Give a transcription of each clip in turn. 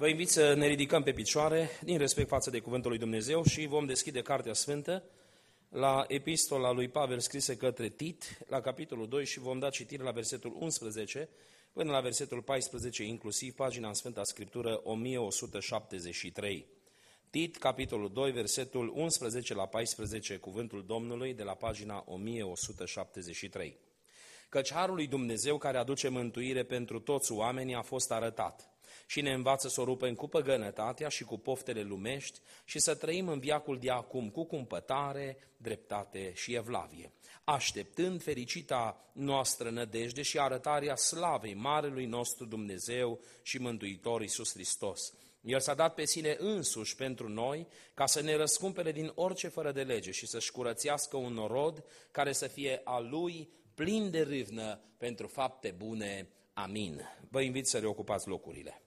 Vă invit să ne ridicăm pe picioare din respect față de Cuvântul lui Dumnezeu și vom deschide Cartea Sfântă la epistola lui Pavel scrisă către Tit, la capitolul 2 și vom da citire la versetul 11 până la versetul 14, inclusiv pagina în Sfânta Scriptură 1173. Tit, capitolul 2, versetul 11 la 14, Cuvântul Domnului de la pagina 1173. Căci harul lui Dumnezeu care aduce mântuire pentru toți oamenii a fost arătat și ne învață să o rupem cu păgănătatea și cu poftele lumești și să trăim în veacul de acum cu cumpătare, dreptate și evlavie, așteptând fericita noastră nădejde și arătarea slavei Marelui nostru Dumnezeu și Mântuitor Iisus Hristos. El s-a dat pe sine însuși pentru noi ca să ne răscumpere din orice fără de lege și să-și curățească un norod care să fie a Lui plin de râvnă pentru fapte bune. Amin. Vă invit să reocupați locurile.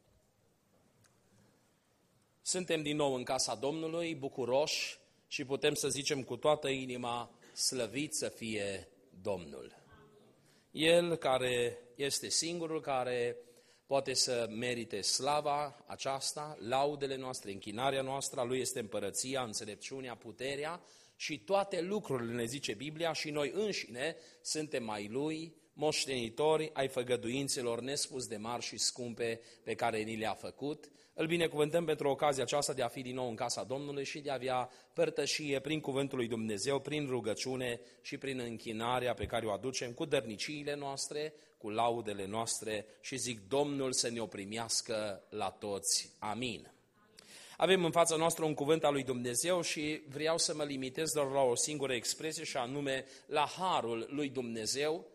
Suntem din nou în casa Domnului, bucuroși și putem să zicem cu toată inima, slăvit să fie Domnul. El care este singurul care poate să merite slava aceasta, laudele noastre, închinarea noastră, a Lui este împărăția, înțelepciunea, puterea și toate lucrurile, ne zice Biblia, și noi înșine suntem ai Lui, moștenitori ai făgăduințelor nespus de mari și scumpe pe care ni le-a făcut. Îl binecuvântăm pentru ocazia aceasta de a fi din nou în casa Domnului și de a avea părtășie prin cuvântul lui Dumnezeu, prin rugăciune și prin închinarea pe care o aducem cu dărniciile noastre, cu laudele noastre și zic Domnul să ne o primească la toți. Amin. Avem în fața noastră un cuvânt al lui Dumnezeu și vreau să mă limitez doar la o singură expresie și anume la harul lui Dumnezeu,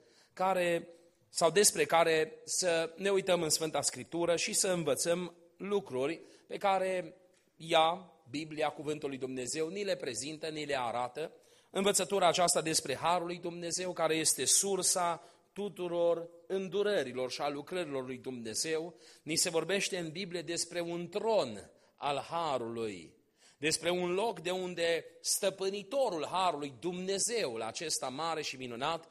despre care să ne uităm în Sfânta Scriptură și să învățăm lucruri pe care ea, Biblia, Cuvântul lui Dumnezeu, ni le prezintă, ni le arată. Învățătura aceasta despre harul lui Dumnezeu, care este sursa tuturor îndurărilor și a lucrărilor lui Dumnezeu, ni se vorbește în Biblie despre un tron al harului, despre un loc de unde stăpânitorul harului, Dumnezeul acesta mare și minunat,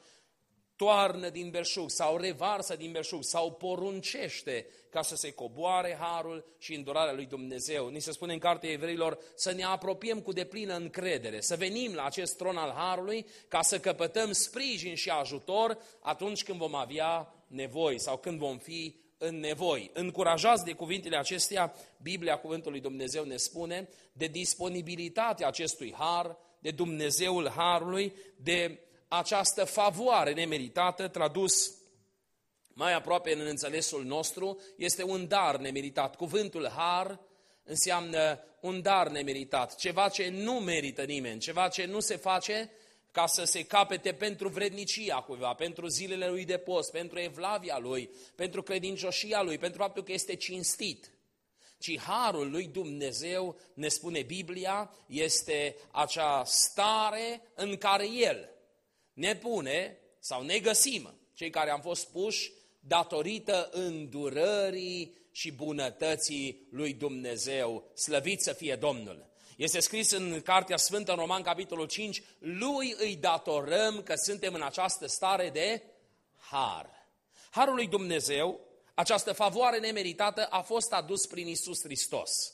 toarnă din belșug sau revarsă din belșug sau poruncește ca să se coboare harul și îndurarea lui Dumnezeu. Ni se spune în Cartea Evreilor să ne apropiem cu deplină încredere, să venim la acest tron al harului ca să căpătăm sprijin și ajutor atunci când vom avea nevoi sau când vom fi în nevoi. Încurajați de cuvintele acestea, Biblia, Cuvântul lui Dumnezeu ne spune de disponibilitatea acestui har, de Dumnezeul harului, de această favoare nemeritată, tradus mai aproape în înțelesul nostru, este un dar nemeritat. Cuvântul har înseamnă un dar nemeritat, ceva ce nu merită nimeni, ceva ce nu se face ca să se capete pentru vrednicia cuiva, pentru zilele lui de post, pentru evlavia lui, pentru credincioșia lui, pentru faptul că este cinstit. Ci harul lui Dumnezeu, ne spune Biblia, este acea stare în care El ne pune sau ne găsim, cei care am fost puși datorită îndurării și bunătății lui Dumnezeu. Slăvit să fie Domnul! Este scris în Cartea Sfântă, în Roman, capitolul 5, Lui îi datorăm că suntem în această stare de har. Harul lui Dumnezeu, această favoare nemeritată, a fost adus prin Iisus Hristos.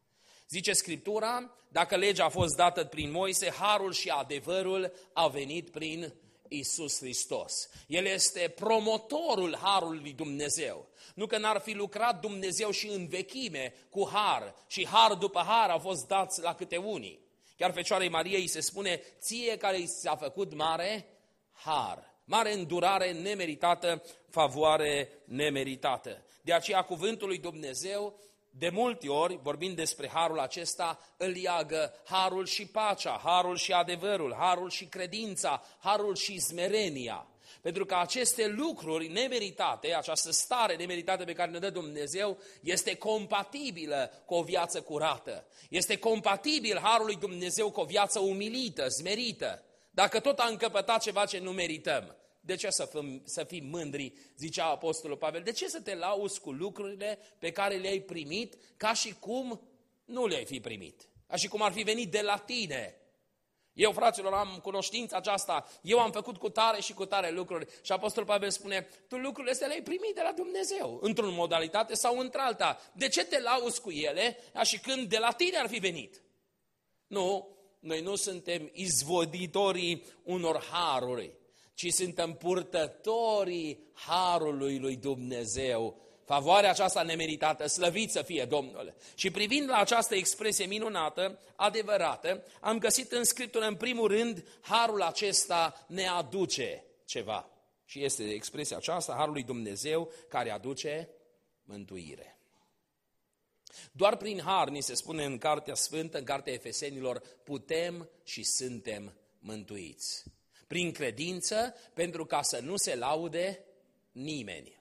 Zice Scriptura, dacă legea a fost dată prin Moise, harul și adevărul au venit prin Iisus Hristos. El este promotorul harului lui Dumnezeu. Nu că n-ar fi lucrat Dumnezeu și în vechime cu har și har după har au fost dați la câte unii. Chiar Fecioarei Mariei îi se spune, ție care i s-a făcut mare har, mare îndurare nemeritată, favoare nemeritată. De aceea cuvântul lui Dumnezeu, de multe ori, vorbind despre harul acesta, îl leagă harul și pacea, harul și adevărul, harul și credința, harul și smerenia. Pentru că aceste lucruri nemeritate, această stare nemeritată pe care ne dă Dumnezeu, este compatibilă cu o viață curată. Este compatibil harul lui Dumnezeu cu o viață umilită, smerită. Dacă tot am încăpătat ceva ce nu merităm, de ce să fim mândri, zicea Apostolul Pavel? De ce să te lauzi cu lucrurile pe care le-ai primit ca și cum nu le-ai fi primit? Ca și cum ar fi venit de la tine. Eu, fraților, am cunoștința aceasta, eu am făcut cu tare și cu tare lucruri. Și Apostol Pavel spune, tu lucrurile astea le-ai primit de la Dumnezeu, într-o modalitate sau într-alta. De ce te lauzi cu ele, și când de la tine ar fi venit? Nu, noi nu suntem izvoditorii unor haruri, ci suntem purtătorii harului lui Dumnezeu. Favoarea aceasta nemeritată, slăvit să fie Domnul. Și privind la această expresie minunată, adevărată, am găsit în Scriptură, în primul rând, harul acesta ne aduce ceva. Și este expresia aceasta, harul lui Dumnezeu, care aduce mântuire. Doar prin har, ni se spune în Cartea Sfântă, în Cartea Efesenilor, putem și suntem mântuiți. Prin credință, pentru ca să nu se laude nimeni.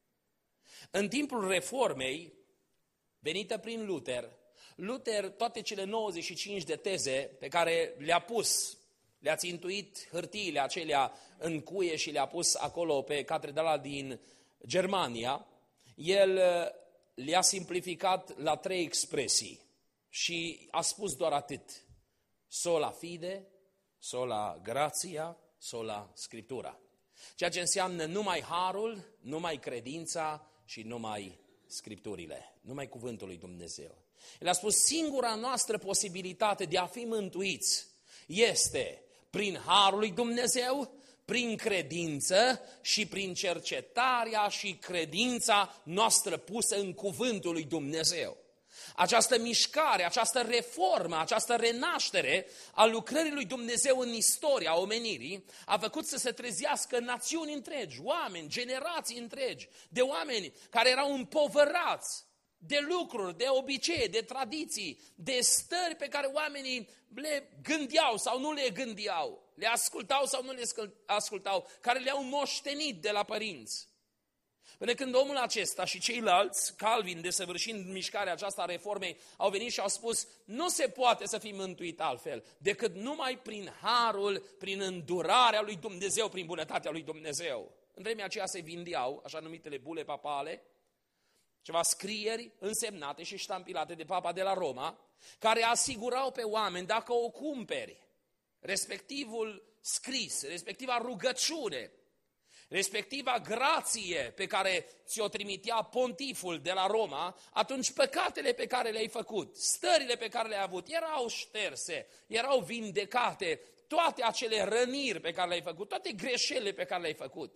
În timpul reformei, venită prin Luther, toate cele 95 de teze pe care le-a pus, le-a țintuit hârtiile acelea în cuie și le-a pus acolo pe catedrala din Germania, el le-a simplificat la 3 expresii și a spus doar atât: sola fide, sola gratia, sola scriptura. Ceea ce înseamnă numai harul, numai credința și numai scripturile, numai cuvântul lui Dumnezeu. El a spus, singura noastră posibilitate de a fi mântuiți este prin harul lui Dumnezeu, prin credință și prin cercetarea și credința noastră pusă în cuvântul lui Dumnezeu. Această mișcare, această reformă, această renaștere a lucrării lui Dumnezeu în istoria omenirii a făcut să se trezească națiuni întregi, oameni, generații întregi, de oameni care erau împovărați de lucruri, de obicei, de tradiții, de stări pe care oamenii le gândeau sau nu le gândeau, le ascultau sau nu le ascultau, care le-au moștenit de la părinți. Până când omul acesta și ceilalți, Calvin, desăvârșind mișcarea aceasta a reformei, au venit și au spus, nu se poate să fii mântuit altfel, decât numai prin harul, prin îndurarea lui Dumnezeu, prin bunătatea lui Dumnezeu. În vremea aceea se vindeau așa numitele bule papale, ceva scrieri însemnate și ștampilate de papa de la Roma, care asigurau pe oameni, dacă o cumperi, respectivul scris, respectiva rugăciune, respectiva grație pe care ți-o trimitea pontiful de la Roma, atunci păcatele pe care le-ai făcut, stările pe care le-ai avut, erau șterse, erau vindecate, toate acele răniri pe care le-ai făcut, toate greșelile pe care le-ai făcut.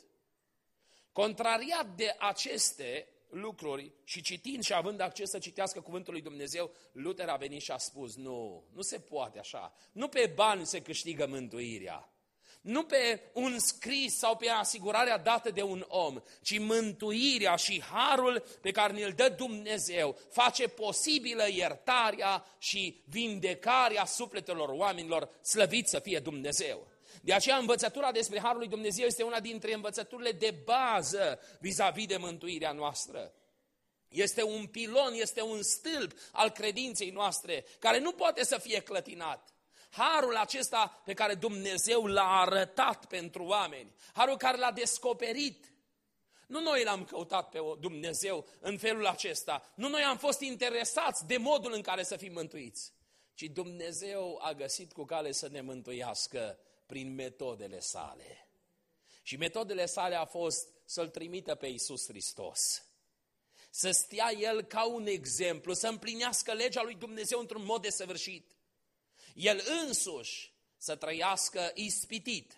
Contrariat de aceste lucruri și citind și având acces să citească cuvântul lui Dumnezeu, Luther a venit și a spus, nu se poate așa, nu pe bani se câștigă mântuirea. Nu pe un scris sau pe asigurarea dată de un om, ci mântuirea și harul pe care ne-l dă Dumnezeu face posibilă iertarea și vindecarea sufletelor oamenilor, slăvit să fie Dumnezeu. De aceea învățătura despre harul lui Dumnezeu este una dintre învățăturile de bază vis-a-vis de mântuirea noastră. Este un pilon, este un stâlp al credinței noastre, care nu poate să fie clătinat. Harul acesta pe care Dumnezeu l-a arătat pentru oameni, harul care l-a descoperit. Nu noi l-am căutat pe Dumnezeu în felul acesta, nu noi am fost interesați de modul în care să fim mântuiți, ci Dumnezeu a găsit cu cale să ne mântuiască prin metodele sale. Și metodele sale a fost să-L trimită pe Iisus Hristos, să stea El ca un exemplu, să împlinească legea lui Dumnezeu într-un mod desăvârșit. El însuși să trăiască ispitit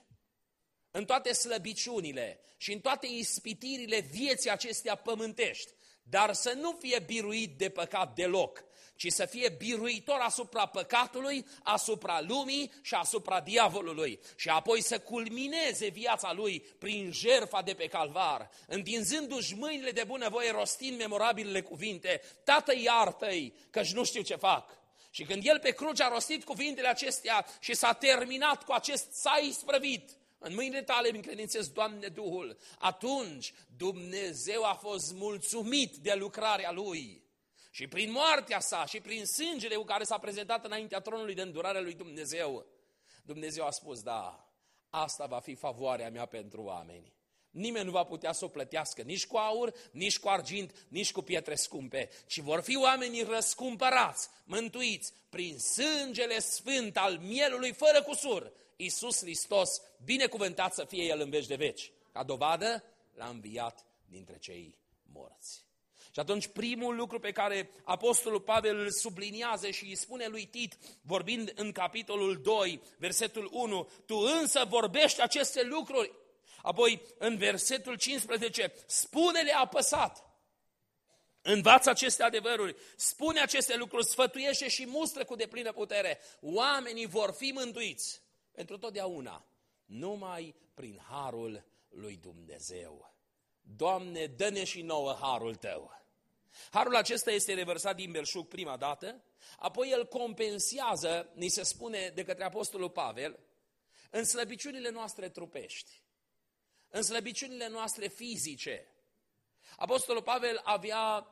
în toate slăbiciunile și în toate ispitirile vieții acestea pământești, dar să nu fie biruit de păcat deloc, ci să fie biruitor asupra păcatului, asupra lumii și asupra diavolului și apoi să culmineze viața lui prin jertfa de pe calvar, întinzându-și mâinile de bunăvoie, rostind memorabilele cuvinte, Tată, iartă-i, căci nu știu ce fac. Și când el pe cruce a rostit cuvintele acestea și s-a terminat cu acest s-a isprăvit, în mâinile tale îmi încredințez, Doamne, Duhul, atunci Dumnezeu a fost mulțumit de lucrarea lui. Și prin moartea sa și prin sângele cu care s-a prezentat înaintea tronului de îndurare lui Dumnezeu, Dumnezeu a spus, da, asta va fi favoarea mea pentru oameni. Nimeni nu va putea să o plătească nici cu aur, nici cu argint, nici cu pietre scumpe, ci vor fi oamenii răscumpărați, mântuiți prin sângele sfânt al mielului fără cusur. Iisus Hristos, binecuvântat să fie El în veci de veci. Ca dovadă, l-a înviat dintre cei morți. Și atunci primul lucru pe care Apostolul Pavel îl subliniază și îi spune lui Tit, vorbind în capitolul 2, versetul 1, tu însă vorbești aceste lucruri. Apoi în versetul 15, spune-le apăsat. Învață aceste adevăruri, spune aceste lucruri, sfătuiește și mustră cu deplină putere. Oamenii vor fi mântuiți pentru totdeauna, numai prin harul lui Dumnezeu. Doamne, dă-ne și nouă harul Tău. Harul acesta este revărsat din belșug prima dată, apoi el compensează, ni se spune de către Apostolul Pavel, în slăbiciunile noastre trupești, în slăbiciunile noastre fizice. Apostolul Pavel avea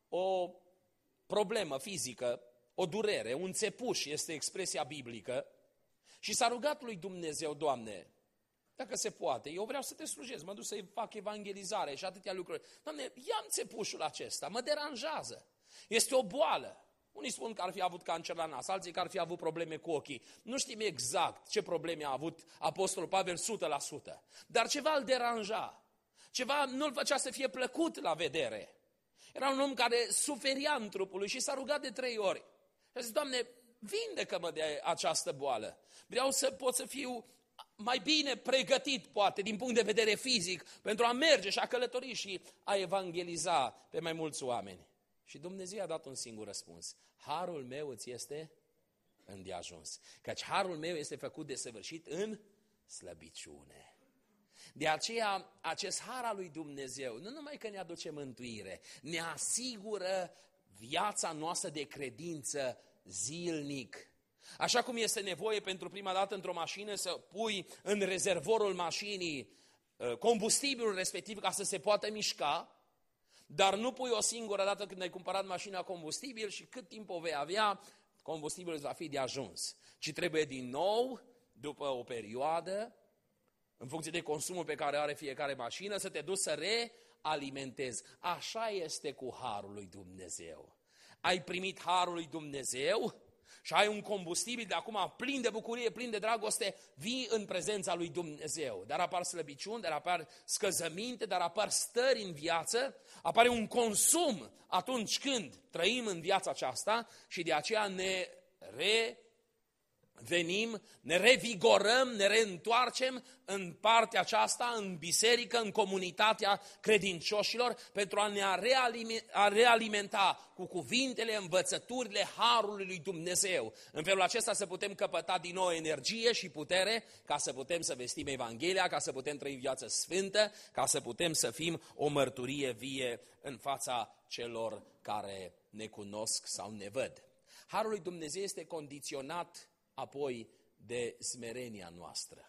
o problemă fizică, o durere, un țepuș este expresia biblică și s-a rugat lui Dumnezeu, Doamne, dacă se poate, eu vreau să te slujesc, mă duc să-i fac evangelizare și atâtea lucruri. Doamne, ia-mi țepușul acesta, mă deranjează. Este o boală. Unii spun că ar fi avut cancer la nas, alții că ar fi avut probleme cu ochii. Nu știm exact ce probleme a avut Apostolul Pavel 100%. Dar ceva îl deranja. Ceva nu-l făcea să fie plăcut la vedere. Era un om care suferia în trupul lui și s-a rugat de 3 ori. Și a zis, Doamne, vindecă-mă de această boală. Vreau să pot să fiu mai bine pregătit, poate, din punct de vedere fizic, pentru a merge și a călători și a evangeliza pe mai mulți oameni. Și Dumnezeu a dat un singur răspuns. Harul meu îți este îndeajuns. Căci harul meu este făcut desăvârșit în slăbiciune. De aceea, acest har al lui Dumnezeu, nu numai că ne aduce mântuire, ne asigură viața noastră de credință zilnic. Așa cum este nevoie pentru prima dată într-o mașină să pui în rezervorul mașinii combustibilul respectiv ca să se poată mișca, dar nu pui o singură dată când ai cumpărat mașina combustibil și cât timp o vei avea, combustibilul va fi de ajuns. Ci trebuie din nou, după o perioadă, în funcție de consumul pe care are fiecare mașină, să te duci să realimentezi. Așa este cu harul lui Dumnezeu. Ai primit harul lui Dumnezeu și ai un combustibil de acum plin de bucurie, plin de dragoste, vii în prezența lui Dumnezeu. Dar apar slăbiciuni, dar apar scăzăminte, dar apar stări în viață, apare un consum atunci când trăim în viața aceasta și de aceea ne revenim, ne revigorăm, ne reîntoarcem în partea aceasta, în biserică, în comunitatea credincioșilor, pentru a ne realimenta cu cuvintele, învățăturile harului lui Dumnezeu. În felul acesta să putem căpăta din nou energie și putere, ca să putem să vestim Evanghelia, ca să putem trăi viață sfântă, ca să putem să fim o mărturie vie în fața celor care ne cunosc sau ne văd. Harul lui Dumnezeu este condiționat apoi de smerenia noastră.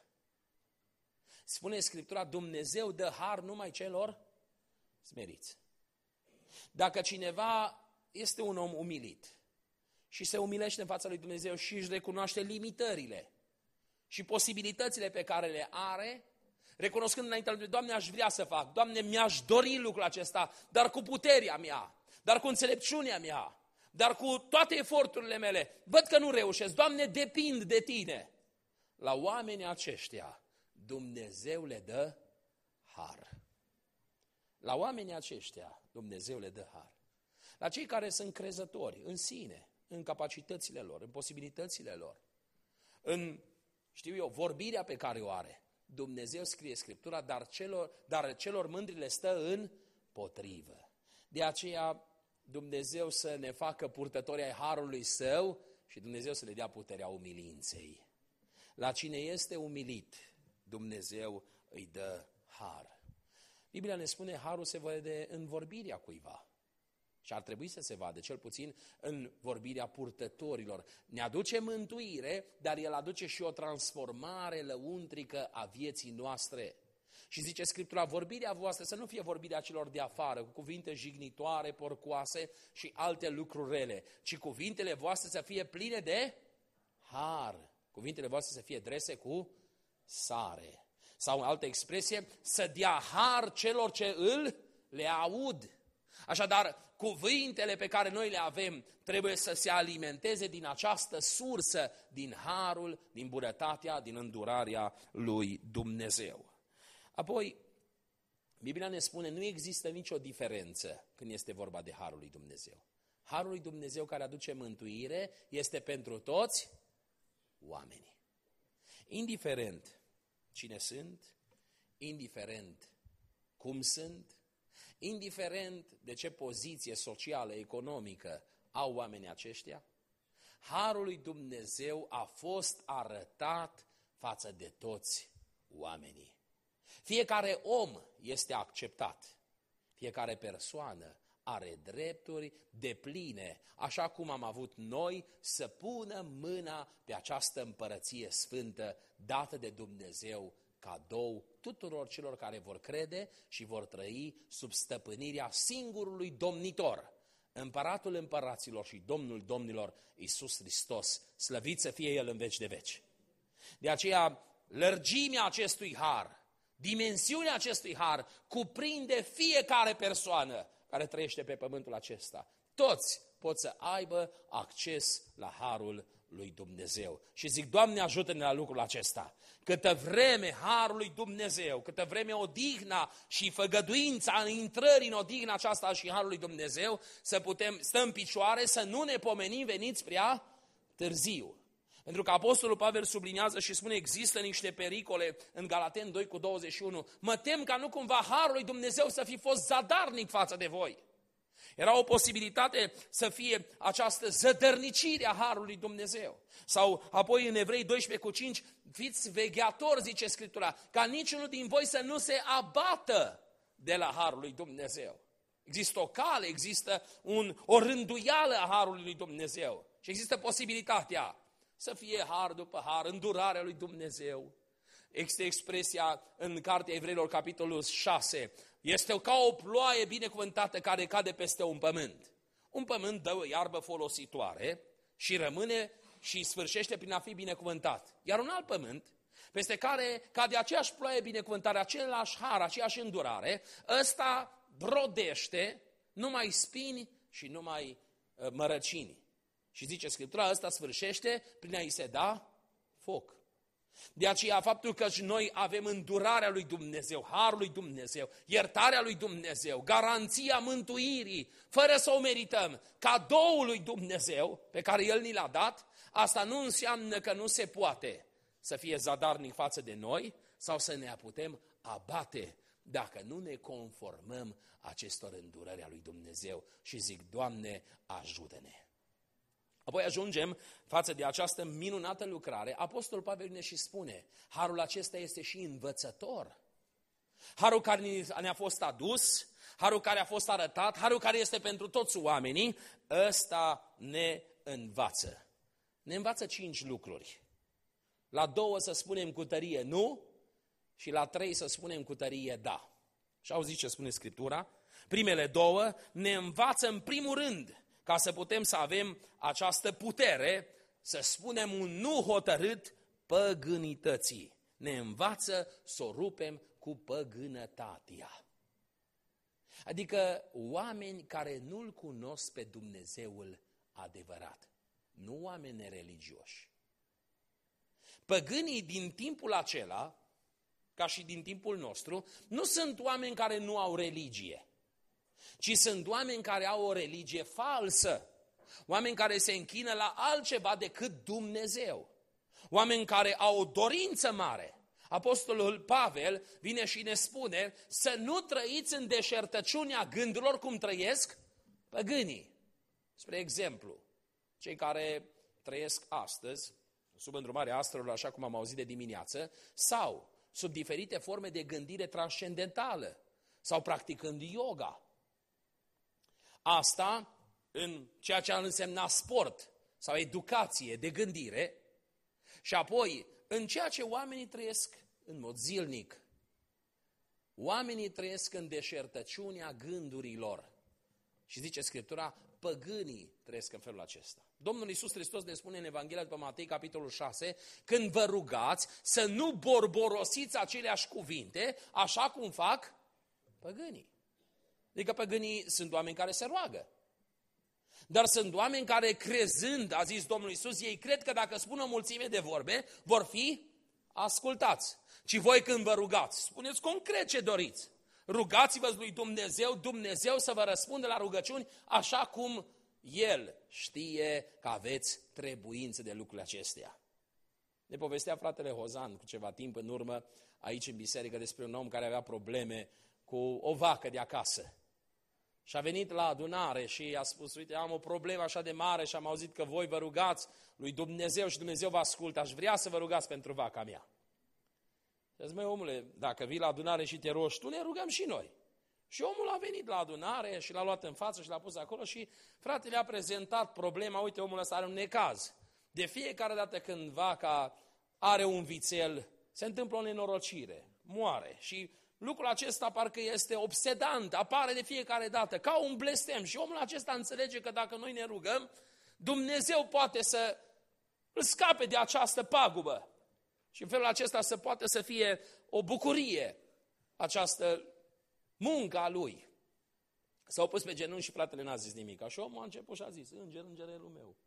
Spune Scriptura, Dumnezeu dă har numai celor smeriți. Dacă cineva este un om umilit și se umilește în fața lui Dumnezeu și își recunoaște limitările și posibilitățile pe care le are, recunoscând înaintea lui Doamne, aș vrea să fac, Doamne, mi-aș dori lucrul acesta, dar cu puterea mea, dar cu înțelepciunea mea, dar cu toate eforturile mele, văd că nu reușesc, Doamne, depind de Tine. La oamenii aceștia, Dumnezeu le dă har. La oamenii aceștia, Dumnezeu le dă har. La cei care sunt crezători în sine, în capacitățile lor, în posibilitățile lor, în, vorbirea pe care o are, Dumnezeu scrie Scriptura, dar celor mândri le stă în potrivă. De aceea, Dumnezeu să ne facă purtători ai harului Său și Dumnezeu să le dea puterea umilinței. La cine este umilit, Dumnezeu îi dă har. Biblia ne spune, harul se vede în vorbirea cuiva. Și ar trebui să se vadă, cel puțin în vorbirea purtătorilor. Ne aduce mântuire, dar el aduce și o transformare lăuntrică a vieții noastre. Și zice Scriptura, vorbirea voastră să nu fie vorbirea celor de afară, cu cuvinte jignitoare, porcoase și alte lucruri rele, ci cuvintele voastre să fie pline de har. Cuvintele voastre să fie drese cu sare. Sau, în altă expresie, să dea har celor ce le aud. Așadar, cuvintele pe care noi le avem trebuie să se alimenteze din această sursă, din harul, din bunătatea, din îndurarea lui Dumnezeu. Apoi, Biblia ne spune, nu există nicio diferență când este vorba de harul lui Dumnezeu. Harul lui Dumnezeu care aduce mântuire este pentru toți oamenii. Indiferent cine sunt, indiferent cum sunt, indiferent de ce poziție socială, economică au oamenii aceștia, harul lui Dumnezeu a fost arătat față de toți oamenii. Fiecare om este acceptat, fiecare persoană are drepturi depline, așa cum am avut noi să punem mâna pe această împărăție sfântă dată de Dumnezeu cadou tuturor celor care vor crede și vor trăi sub stăpânirea singurului domnitor, Împăratul împăraților și Domnul domnilor, Iisus Hristos, slăvit să fie El în veci de veci. De aceea, lărgimea acestui har, dimensiunea acestui har cuprinde fiecare persoană care trăiește pe pământul acesta. Toți pot să aibă acces la harul lui Dumnezeu. Și zic, Doamne, ajută-ne la lucrul acesta. Câtă vreme harul lui Dumnezeu, câtă vreme odihna și făgăduința în intrării în odihna aceasta și harul lui Dumnezeu, să putem sta în picioare, să nu ne pomenim veniți prea târziu. Pentru că Apostolul Pavel subliniază și spune, există niște pericole în Galateni 2:21. Mă tem ca nu cumva harul lui Dumnezeu să fi fost zadarnic față de voi. Era o posibilitate să fie această zădărnicire a harului lui Dumnezeu. Sau apoi în Evrei 12:5, fiți vegheatori, zice Scriptura, ca niciunul din voi să nu se abată de la harul lui Dumnezeu. Există o cale, există o rânduială a harului lui Dumnezeu. Și există posibilitatea să fie har după har, îndurarea lui Dumnezeu. Există expresia în Cartea Evreilor, capitolul 6, este ca o ploaie binecuvântată care cade peste un pământ. Un pământ dă o iarbă folositoare și rămâne și sfârșește prin a fi binecuvântat. Iar un alt pământ, peste care cade aceeași ploaie binecuvântare, același har, aceeași îndurare, ăsta brodește numai spini și numai mărăcini. Și zice Scriptura, ăsta sfârșește prin a-i se da foc. De aceea faptul că și noi avem îndurarea lui Dumnezeu, harul lui Dumnezeu, iertarea lui Dumnezeu, garanția mântuirii, fără să o merităm, cadoul lui Dumnezeu pe care El ni l-a dat, asta nu înseamnă că nu se poate să fie zadarnic față de noi sau să ne putem abate dacă nu ne conformăm acestor îndurări a lui Dumnezeu. Și zic, Doamne, ajută-ne! Apoi ajungem față de această minunată lucrare. Apostolul Pavel ne și spune, harul acesta este și învățător. Harul care ne-a fost adus, harul care a fost arătat, harul care este pentru toți oamenii, ăsta ne învață. Ne învață 5 lucruri. La 2 să spunem cu tărie nu și la 3 să spunem cu tărie da. Și auziți ce spune Scriptura? Primele 2 ne învață în primul rând ca să putem să avem această putere, să spunem un nu hotărât păgânității. Ne învață să o rupem cu păgânătatea. Adică oameni care nu-L cunosc pe Dumnezeul adevărat, nu oameni nereligioși. Păgânii din timpul acela, ca și din timpul nostru, nu sunt oameni care nu au religie, ci sunt oameni care au o religie falsă, oameni care se închină la altceva decât Dumnezeu, oameni care au o dorință mare. Apostolul Pavel vine și ne spune să nu trăiți în deșertăciunea gândurilor cum trăiesc păgânii. Spre exemplu, cei care trăiesc astăzi, sub îndrumarea astrelor, așa cum am auzit de dimineață, sau sub diferite forme de gândire transcendentală, sau practicând yoga. Asta în ceea ce ar însemna sport sau educație de gândire și apoi în ceea ce oamenii trăiesc în mod zilnic. Oamenii trăiesc în deșertăciunea gândurilor Și zice Scriptura, păgânii trăiesc în felul acesta. Domnul Iisus Hristos ne spune în Evanghelia după Matei, capitolul 6, când vă rugați să nu borborosiți aceleași cuvinte, așa cum fac păgânii. Adică păgânii sunt oameni care se roagă. Dar sunt oameni care, crezând, a zis Domnul Iisus, ei cred că dacă spun o mulțime de vorbe, vor fi ascultați. Ci voi când vă rugați, spuneți concret ce doriți. Rugați-vă lui Dumnezeu, Dumnezeu să vă răspundă la rugăciuni așa cum El știe că aveți trebuință de lucrurile acestea. Ne povestea fratele Hozan cu ceva timp în urmă aici în biserică despre un om care avea probleme cu o vacă de acasă. Și a venit la adunare și a spus, uite, am o problemă așa de mare și am auzit că voi vă rugați lui Dumnezeu și Dumnezeu vă ascultă, aș vrea să vă rugați pentru vaca mea. Și a zis, măi omule, dacă vii la adunare și te rogi tu, ne rugăm și noi. Și omul a venit la adunare și l-a luat în față și l-a pus acolo și fratele a prezentat problema, uite, omul ăsta are un necaz. De fiecare dată când vaca are un vițel, se întâmplă o nenorocire, moare și lucrul acesta parcă este obsedant, apare de fiecare dată, ca un blestem. Și omul acesta înțelege că dacă noi ne rugăm, Dumnezeu poate să îl scape de această pagubă. Și în felul acesta să poate să fie o bucurie această muncă a lui. S-au pus pe genunchi și fratele n-a zis nimic. Și omul a început și a zis, îngerelul meu,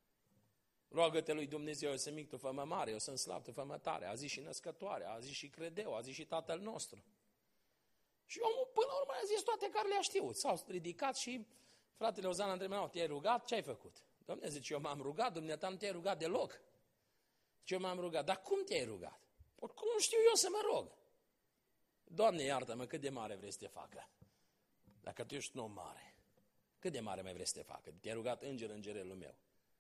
roagă-te lui Dumnezeu, eu sunt mic, tu fă-mă mare, eu sunt slab, tu fă-mă tare. A zis și născătoare, a zis și credeu, a zis și Tatăl nostru. Și omul până la urmă a zis toate care le-a știut. S-au ridicat și fratele Ozan a întrebat, te-ai rugat? Ce ai făcut? Dom'le, zice, eu m-am rugat, dumneata nu te-ai rugat deloc. Zice, eu m-am rugat, dar cum te-ai rugat? Cum știu eu să mă rog? Doamne, iartă-mă, cât de mare vrei să te facă? Dacă tu ești un om mare, cât de mare mai vrei să te facă? Te-ai rugat îngerelul meu.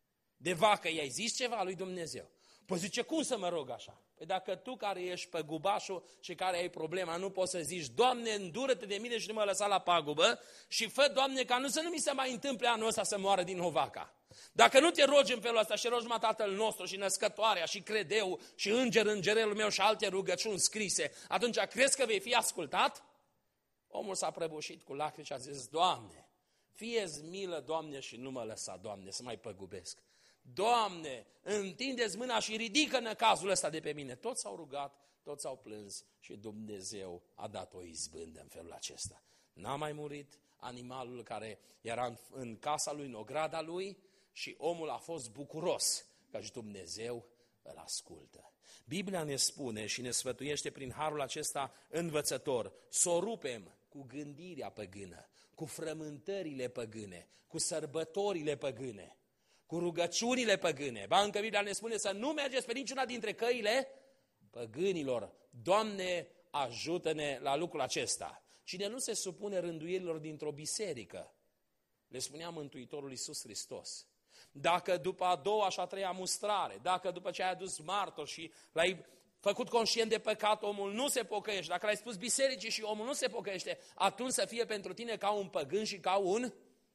De vacă i-ai zis ceva lui Dumnezeu? Păi zice, cum să mă rog așa? Păi dacă tu care ești păgubașul și care ai problema, nu poți să zici, Doamne, îndură-te de mine și nu mă lăsa la pagubă și fă, Doamne, ca nu să nu mi se mai întâmple anul ăsta să moară din nou vaca. Dacă nu te rogi în felul ăsta și rogi numai Tatăl nostru și născătoarea și credeu și îngerelul meu și alte rugăciuni scrise, atunci crezi că vei fi ascultat? Omul s-a prăbușit cu lacrimi și a zis, Doamne, fie-ți milă, Doamne, și nu mă lăsa, Doamne, să mai păgubesc. Doamne, întindeți mâna și ridică năcazul ăsta de pe mine. Toți s-au rugat, toți s-au plâns și Dumnezeu a dat o izbândă în felul acesta. N-a mai murit animalul care era în casa lui, în ograda lui și omul a fost bucuros că și Dumnezeu îl ascultă. Biblia ne spune și ne sfătuiește prin harul acesta învățător să o rupem cu gândirea păgână, cu frământările păgâne, cu sărbătorile păgâne, cu rugăciunile păgâne. Ba, încă Biblia ne spune să nu mergeți pe niciuna dintre căile păgânilor. Doamne, ajută-ne la lucrul acesta. Cine nu se supune rânduielilor dintr-o biserică, le spunea Mântuitorul Iisus Hristos, dacă după a doua și a treia mustrare, dacă după ce ai adus martor și l-ai făcut conștient de păcat, omul nu se pocăiește, dacă l-ai spus bisericii și omul nu se pocăiește, atunci să fie pentru tine ca un păgân și ca un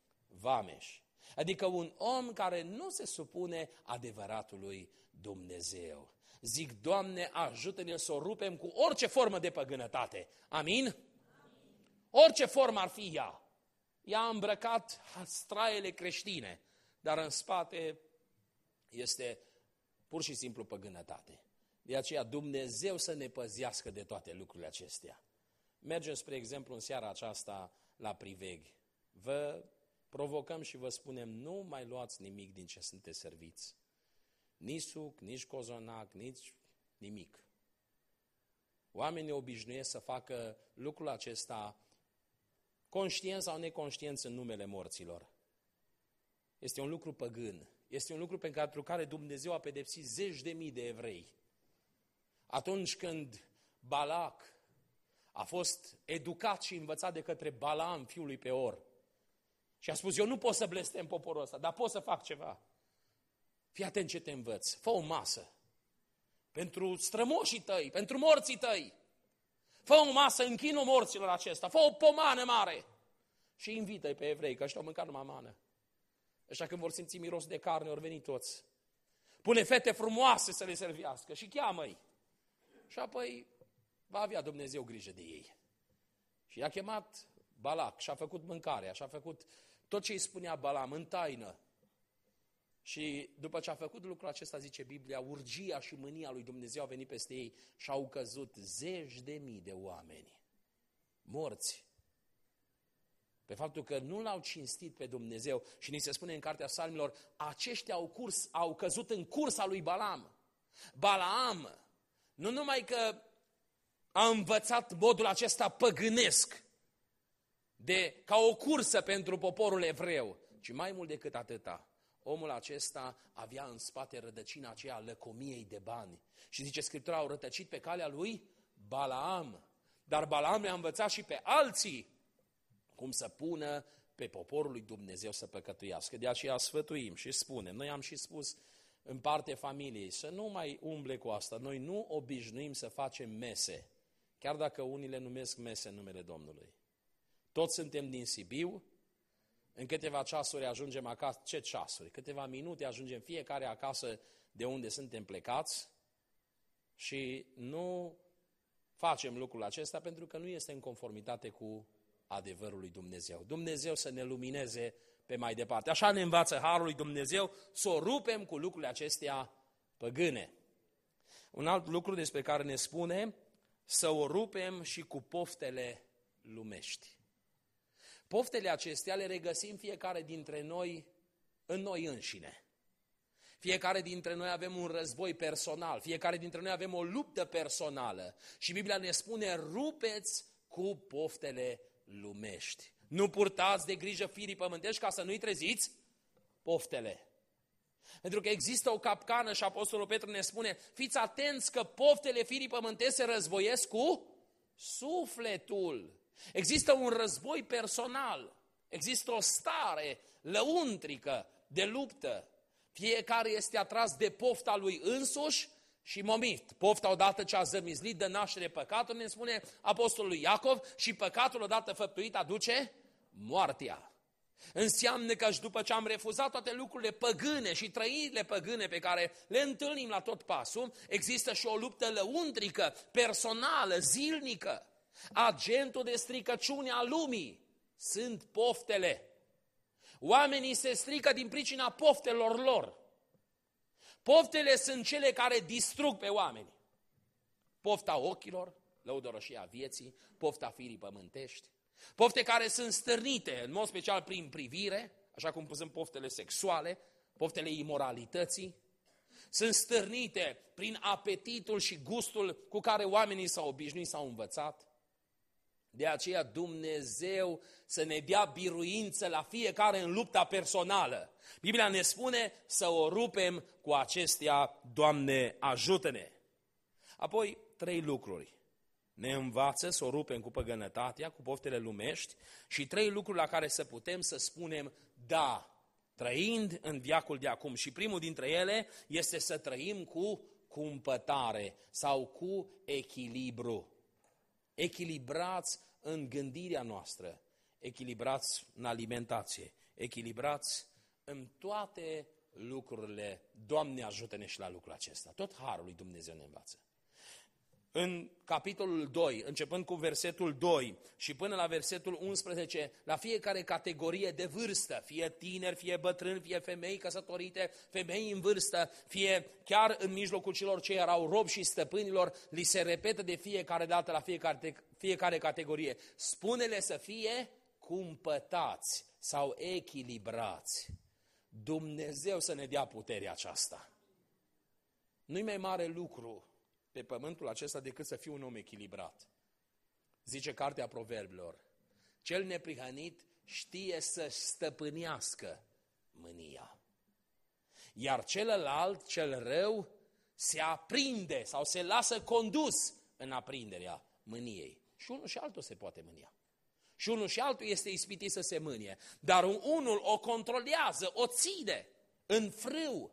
vameș. Adică un om care nu se supune adevăratului Dumnezeu. Zic, Doamne, ajută-ne să o rupem cu orice formă de păgânătate. Amin? Orice formă ar fi ea. Ea a îmbrăcat straiele creștine, dar în spate este pur și simplu păgânătate. De aceea Dumnezeu să ne păzească de toate lucrurile acestea. Mergem, spre exemplu, în seara aceasta la privegh. Vă provocăm și vă spunem, nu mai luați nimic din ce sunteți serviți. Nici suc, nici cozonac, nici nimic. Oamenii obișnuiesc să facă lucrul acesta conștient sau neconștient în numele morților. Este un lucru păgân. Este un lucru pentru care Dumnezeu a pedepsit zeci de mii de evrei. Atunci când Balac a fost educat și învățat de către Balaam, fiul lui Peor, și a spus, eu nu pot să blestem poporul ăsta, dar pot să fac ceva. Fii atent ce te învăț, fă o masă pentru strămoșii tăi, pentru morții tăi. Fă o masă în chinul morților acesta, fă o pomană mare și invită-i pe evrei, că ăștia au mâncat numai mană. Ăștia când vor simți miros de carne, ori veni toți. Pune fete frumoase să le servească și cheamă-i. Și apoi va avea Dumnezeu grijă de ei. Și i-a chemat Balac și a făcut mâncarea, și a făcut tot ce îi spunea Balaam în taină. Și după ce a făcut lucrul acesta, zice Biblia, urgia și mânia lui Dumnezeu a venit peste ei și au căzut zeci de mii de oameni morți. Pe faptul că nu l-au cinstit pe Dumnezeu. Și ni se spune în Cartea Psalmilor, aceștia au căzut în cursa lui Balaam. Balaam, nu numai că a învățat modul acesta păgânesc, ca o cursă pentru poporul evreu, ci mai mult decât atâta, omul acesta avea în spate rădăcina aceea lăcomiei de bani. Și zice Scriptura, au rătăcit pe calea lui Balaam. Dar Balaam le-a învățat și pe alții cum să pună pe poporul lui Dumnezeu să păcătuiască. De aceea sfătuim și spunem, noi am și spus în parte familiei, să nu mai umble cu asta. Noi nu obișnuim să facem mese, chiar dacă unii le numesc mese în numele Domnului. Toți suntem din Sibiu, în câteva ceasuri ajungem acasă. Ce ceasuri? Câteva minute ajungem fiecare acasă de unde suntem plecați și nu facem lucrul acesta pentru că nu este în conformitate cu adevărul lui Dumnezeu. Dumnezeu să ne lumineze pe mai departe. Așa ne învață harul lui Dumnezeu, să o rupem cu lucrurile acestea păgâne. Un alt lucru despre care ne spune, să o rupem și cu poftele lumești. Poftele acestea le regăsim fiecare dintre noi în noi înșine. Fiecare dintre noi avem un război personal, fiecare dintre noi avem o luptă personală. Și Biblia ne spune, rupeți cu poftele lumești. Nu purtați de grijă firii pământești ca să nu-i treziți poftele. Pentru că există o capcană și Apostolul Petru ne spune, fiți atenți că poftele firii pământești se războiesc cu sufletul. Există un război personal, există o stare lăuntrică de luptă. Fiecare este atras de pofta lui însuși și momit. Pofta odată ce a zămizlit dă naștere păcatul, ne spune Apostolul Iacov, și păcatul odată făptuit aduce moartea. Înseamnă că și după ce am refuzat toate lucrurile păgâne și trăirile păgâne pe care le întâlnim la tot pasul, există și o luptă lăuntrică, personală, zilnică. Agentul de stricăciune a lumii sunt poftele. Oamenii se strică din pricina poftelor lor. Poftele sunt cele care distrug pe oameni. Pofta ochilor, lăudărășia vieții, pofta firii pământești, pofte care sunt stârnite, în mod special prin privire, așa cum sunt poftele sexuale, poftele imoralității, sunt stârnite prin apetitul și gustul cu care oamenii s-au obișnuit, s-au învățat. De aceea Dumnezeu să ne dea biruință la fiecare în lupta personală. Biblia ne spune să o rupem cu acestea, Doamne, ajută-ne. Apoi, 3 lucruri. Ne învață să o rupem cu păgânătatea, cu poftele lumești și 3 lucruri la care să putem să spunem da, trăind în veacul de acum. Și primul dintre ele este să trăim cu cumpătare sau cu echilibru. Echilibrați în gândirea noastră, echilibrați în alimentație, echilibrați în toate lucrurile. Doamne, ajută-ne și la lucrul acesta. Tot harul lui Dumnezeu ne învață. În capitolul 2, începând cu versetul 2 și până la versetul 11, la fiecare categorie de vârstă, fie tineri, fie bătrâni, fie femei căsătorite, femei în vârstă, fie chiar în mijlocul celor ce erau robi și stăpânilor, li se repetă de fiecare dată la fiecare categorie. Spune-le să fie cumpătați sau echilibrați. Dumnezeu să ne dea puterea aceasta. Nu-i mai mare lucru pe pământul acesta decât să fii un om echilibrat. Zice Cartea Proverbilor, cel neprihănit știe să stăpânească mânia. Iar celălalt, cel rău, se aprinde sau se lasă condus în aprinderea mâniei. Și unul și altul se poate mânia. Și unul și altul este ispitit să se mânie. Dar unul o controlează, o ține în frâu.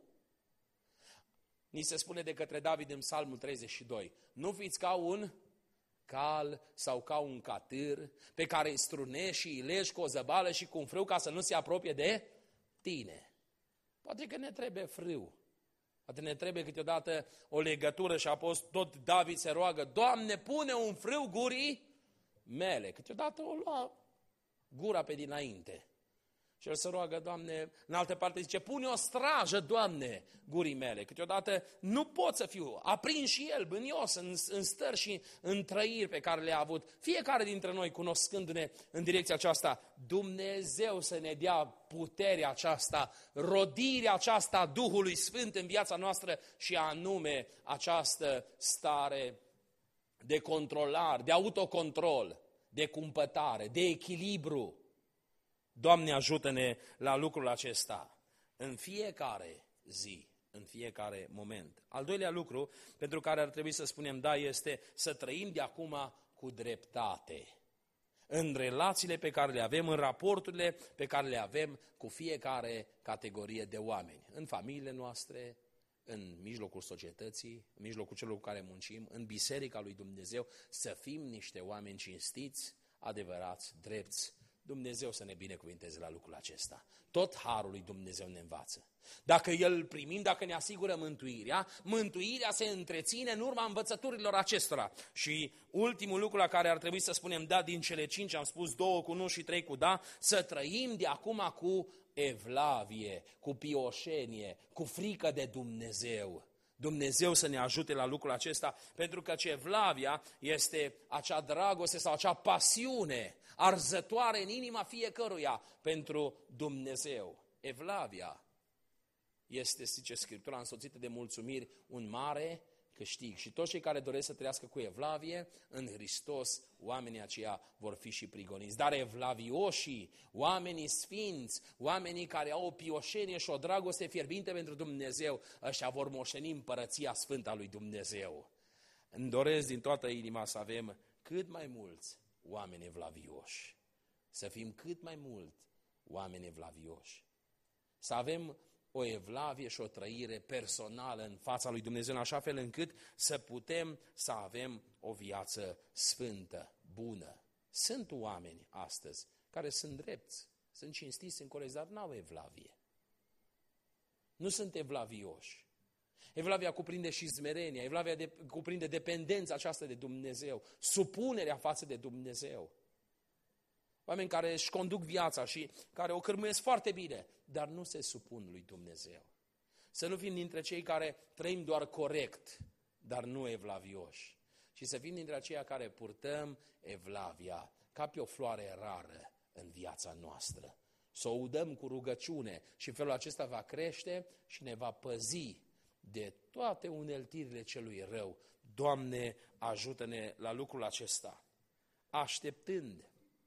Ni se spune de către David în Psalmul 32, nu fiți ca un cal sau ca un catâr pe care îi strunești și îi legi cu o zăbală și cu un frâu ca să nu se apropie de tine. Poate că ne trebuie frâu, poate ne trebuie câteodată o legătură și apoi tot David se roagă, Doamne, pune un frâu gurii mele. Câteodată o lua gura pe dinainte Și el se roagă, Doamne, în altă parte zice, pune o strajă, Doamne, gurii mele. Câteodată nu pot să fiu aprins și el, bânios, în stări și în trăiri pe care le-a avut. Fiecare dintre noi, cunoscându-ne în direcția aceasta, Dumnezeu să ne dea puterea aceasta, rodirea aceasta a Duhului Sfânt în viața noastră și anume această stare de controlare, de autocontrol, de cumpătare, de echilibru. Doamne, ajută-ne la lucrul acesta în fiecare zi, în fiecare moment. Al doilea lucru pentru care ar trebui să spunem da este să trăim de acum cu dreptate. În relațiile pe care le avem, în raporturile pe care le avem cu fiecare categorie de oameni. În familiile noastre, în mijlocul societății, în mijlocul celor cu care muncim, în Biserica lui Dumnezeu, să fim niște oameni cinstiți, adevărați, drepți. Dumnezeu să ne binecuvinteze la lucrul acesta. Tot harul lui Dumnezeu ne învață. Dacă îl primim, dacă ne asigură mântuirea se întreține în urma învățăturilor acestora. Și ultimul lucru la care ar trebui să spunem da din cele 5, am spus 2 cu nu și 3 cu da, să trăim de acum cu evlavie, cu pioșenie, cu frică de Dumnezeu. Dumnezeu să ne ajute la lucrul acesta, pentru că evlavia este acea dragoste sau acea pasiune arzătoare în inima fiecăruia pentru Dumnezeu. Evlavia este, zice Scriptura, însoțită de mulțumiri, un mare câștig. Și toți cei care doresc să trăiască cu evlavie, în Hristos, oamenii aceia vor fi și prigoniți. Dar evlavioșii, oamenii sfinți, oamenii care au o pioșenie și o dragoste fierbinte pentru Dumnezeu, ăștia vor moșteni împărăția sfântă a lui Dumnezeu. Îmi doresc din toată inima să avem cât mai mulți oameni evlavioși. Să fim cât mai mult oameni evlavioși. Să avem o evlavie și o trăire personală în fața lui Dumnezeu, în așa fel încât să putem să avem o viață sfântă, bună. Sunt oameni astăzi care sunt drepți, sunt cinstiți, sunt corecți, dar n-au evlavie. Nu sunt evlavioși. Evlavia cuprinde și smerenia, evlavia cuprinde dependența aceasta de Dumnezeu, supunerea față de Dumnezeu. Oameni care își conduc viața și care o cârmuiesc foarte bine, dar nu se supun lui Dumnezeu. Să nu fim dintre cei care trăim doar corect, dar nu evlavioși. Și să fim dintre aceia care purtăm evlavia ca pe o floare rară în viața noastră. Să o udăm cu rugăciune și felul acesta va crește și ne va păzi de toate uneltirile celui rău. Doamne, ajută-ne la lucrul acesta. Așteptând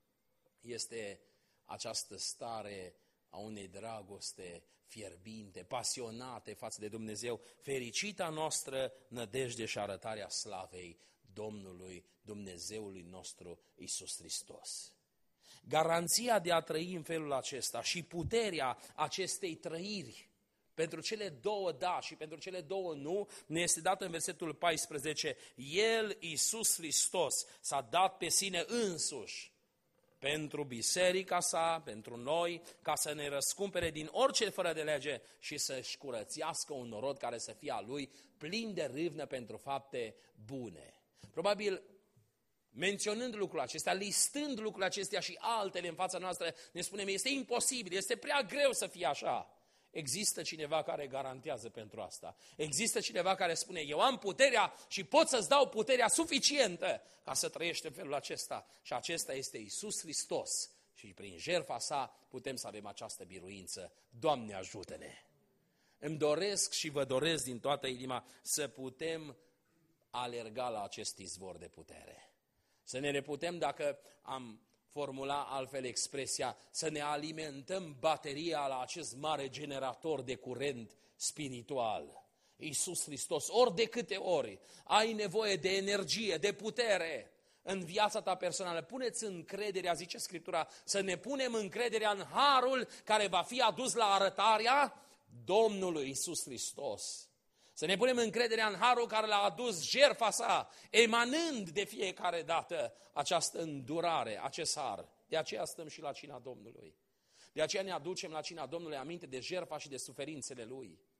este această stare a unei dragoste fierbinte, pasionate față de Dumnezeu, fericita noastră nădejde și arătarea slavei Domnului, Dumnezeului nostru Iisus Hristos. Garanția de a trăi în felul acesta și puterea acestei trăiri pentru cele două da și pentru cele două nu, ne este dată în versetul 14. El, Iisus Hristos, s-a dat pe sine însuși pentru biserica sa, pentru noi, ca să ne răscumpere din orice fără de lege și să-și curățească un norod care să fie a lui, plin de râvnă pentru fapte bune. Probabil, menționând lucrul acesta, listând lucrul acestea și altele în fața noastră, ne spunem, este imposibil, este prea greu să fie așa. Există cineva care garantează pentru asta. Există cineva care spune, eu am puterea și pot să-ți dau puterea suficientă ca să trăiești în felul acesta. Și acesta este Iisus Hristos. Și prin jertfa sa putem să avem această biruință. Doamne, ajută-ne! Îmi doresc și vă doresc din toată inima să putem alerga la acest izvor de putere. Să ne reputem, dacă am formula altfel expresia, să ne alimentăm bateria la acest mare generator de curent spiritual. Iisus Hristos, ori de câte ori ai nevoie de energie, de putere în viața ta personală, puneți încrederea, zice Scriptura, să ne punem încrederea în harul care va fi adus la arătarea Domnului Iisus Hristos. Să ne punem încrederea în harul care l-a adus jertfa sa, emanând de fiecare dată această îndurare, acest har. De aceea stăm și la cina Domnului. De aceea ne aducem la cina Domnului aminte de jertfa și de suferințele Lui.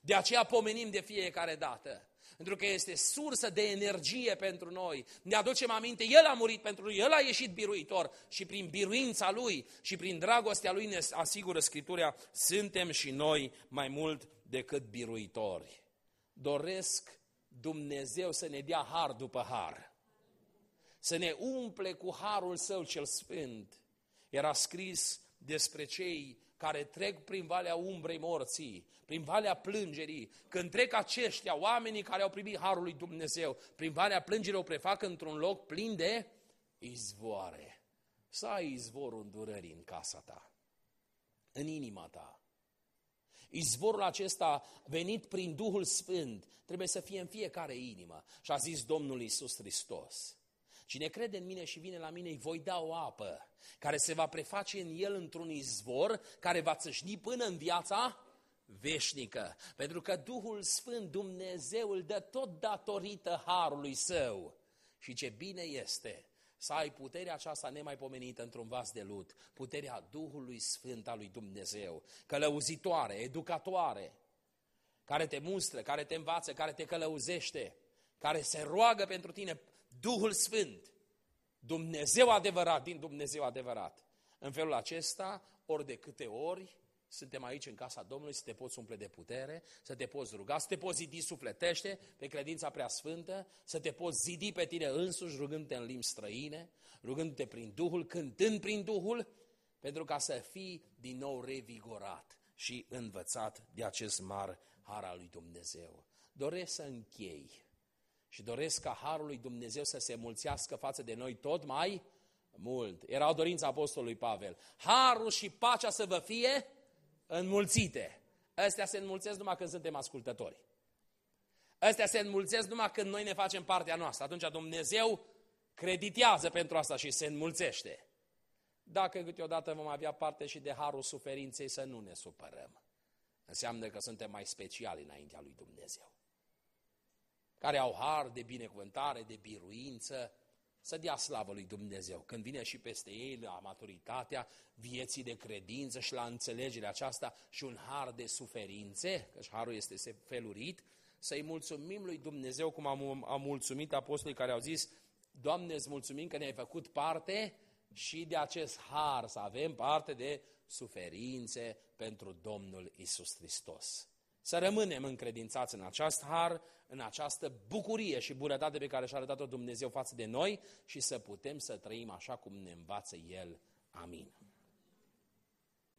De aceea pomenim de fiecare dată. Pentru că este sursă de energie pentru noi. Ne aducem aminte, El a murit pentru noi, El a ieșit biruitor și prin biruința Lui și prin dragostea Lui ne asigură Scriptura, suntem și noi mai mult decât biruitori. Doresc Dumnezeu să ne dea har după har. Să ne umple cu harul Său cel sfânt. Era scris despre cei care trec prin valea umbrei morții, prin valea plângerii, când trec aceștia, oamenii care au primit harul lui Dumnezeu, prin valea plângerii o prefac într-un loc plin de izvoare. Să ai izvorul îndurării în casa ta, în inima ta. Izvorul acesta venit prin Duhul Sfânt trebuie să fie în fiecare inimă. Și a zis Domnul Iisus Hristos: cine crede în mine și vine la mine, îi voi da o apă care se va preface în el într-un izvor care va țâșni până în viața veșnică. Pentru că Duhul Sfânt, Dumnezeu, îl dă tot datorită harului Său. Și ce bine este să ai puterea aceasta nemaipomenită într-un vas de lut, puterea Duhului Sfânt al lui Dumnezeu, călăuzitoare, educatoare, care te mustră, care te învață, care te călăuzește, care se roagă pentru tine, Duhul Sfânt, Dumnezeu adevărat, din Dumnezeu adevărat. În felul acesta, ori de câte ori suntem aici în casa Domnului, să te poți umple de putere, să te poți ruga, să te poți zidi sufletește pe credința preasfântă, să te poți zidi pe tine însuși rugându-te în limbi străine, rugându-te prin Duhul, cântând prin Duhul, pentru ca să fii din nou revigorat și învățat de acest mare har al lui Dumnezeu. Doresc să închei și doresc ca harul lui Dumnezeu să se mulțească față de noi tot mai mult. Era o dorință apostolului Pavel. Harul și pacea să vă fie înmulțite. Astea se înmulțesc numai când suntem ascultători. Astea se înmulțesc numai când noi ne facem partea noastră. Atunci Dumnezeu creditează pentru asta și se înmulțește. Dacă câteodată vom avea parte și de harul suferinței, să nu ne supărăm. Înseamnă că suntem mai speciali înaintea lui Dumnezeu. Care au har de binecuvântare, de biruință, să dea slavă lui Dumnezeu. Când vine și peste ei la maturitatea vieții de credință și la înțelegerea aceasta și un har de suferințe, că harul este felurit, să-i mulțumim lui Dumnezeu cum am mulțumit apostolii care au zis: Doamne, îți mulțumim că ne-ai făcut parte și de acest har, să avem parte de suferințe pentru Domnul Iisus Hristos. Să rămânem încredințați în acest har, în această bucurie și bunătate pe care și-a arătat-o Dumnezeu față de noi și să putem să trăim așa cum ne învață El. Amin.